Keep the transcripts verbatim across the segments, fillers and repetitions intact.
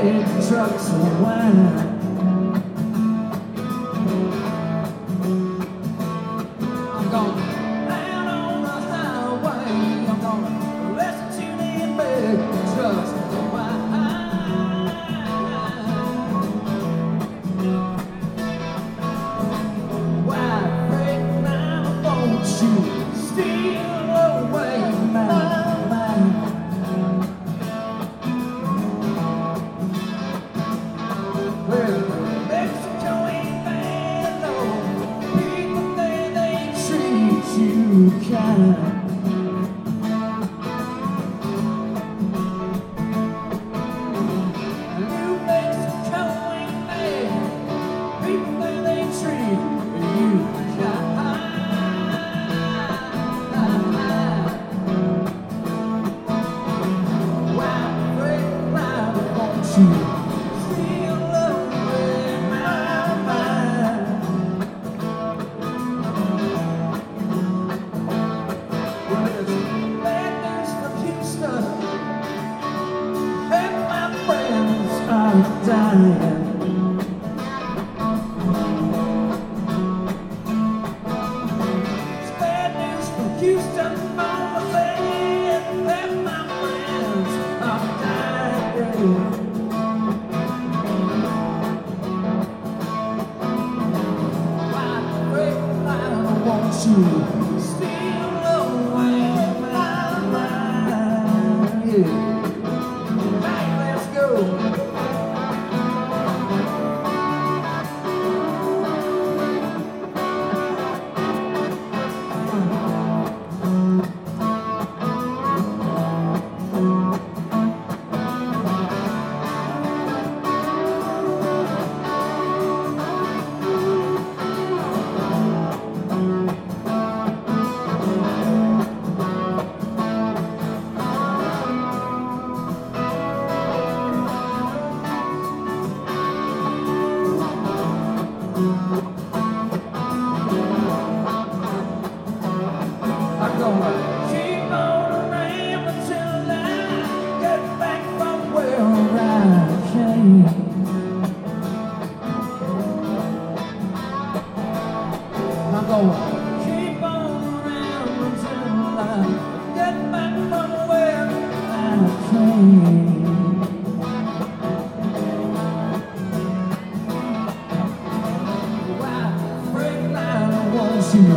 big trucks of wine. I'm going down on the highway. I'm gonna listen to them big trucks of wine. Why break now? Won't you steal away my mind? Well, Mexico ain't bad, no. People there, they treat you kind. New Mexico ain't bad. People there, they treat you kind. Why break my won't you? Dying. It's bad news from Houston, Mama said that my friends are dying. Why break line won't you steal away my mind? Yeah. Right, let's go. I'm gonna keep on around until I get back from where I came. I'm gonna keep on around until I get back from where I came. Why break line won't you?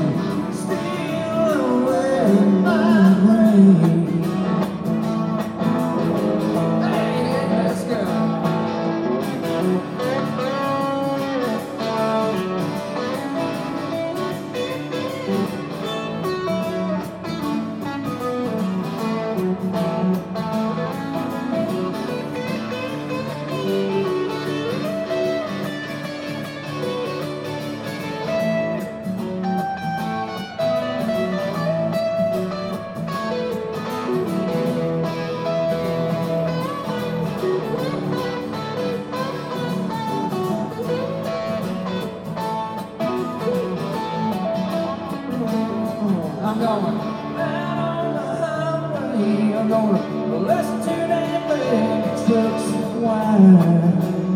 I'm going down on the highway. I'm gonna listen to them big trucks of wine.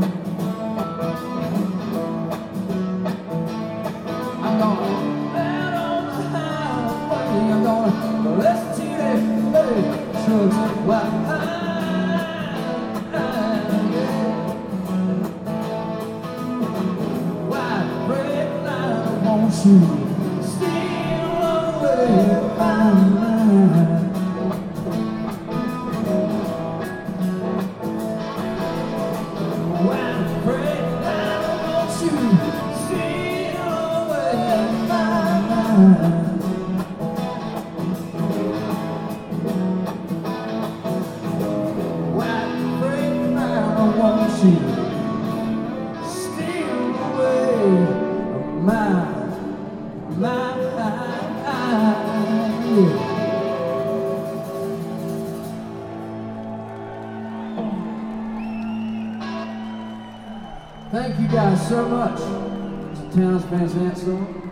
I'm going down on the highway. I'm gonna listen to them big trucks of wine. Why break line won't you? Steal away my, my, yeah. Thank you guys so much. It's Townes Van Zandt song.